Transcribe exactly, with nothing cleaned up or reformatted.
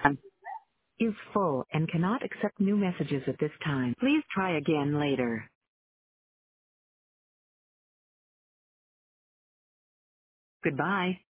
Um, is full and cannot accept new messages at this time. Please try again later. Goodbye.